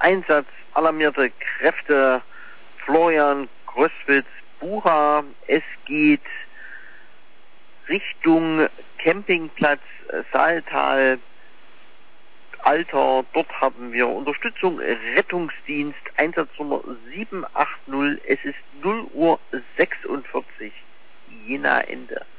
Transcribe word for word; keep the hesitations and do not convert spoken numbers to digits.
Einsatz, alarmierte Kräfte, Florian Gröswitz, Bucha. Es geht Richtung Campingplatz Saaltal, Alter. Dort haben wir Unterstützung, Rettungsdienst, Einsatznummer sieben acht null. Es ist null Uhr sechsundvierzig. Jena Ende.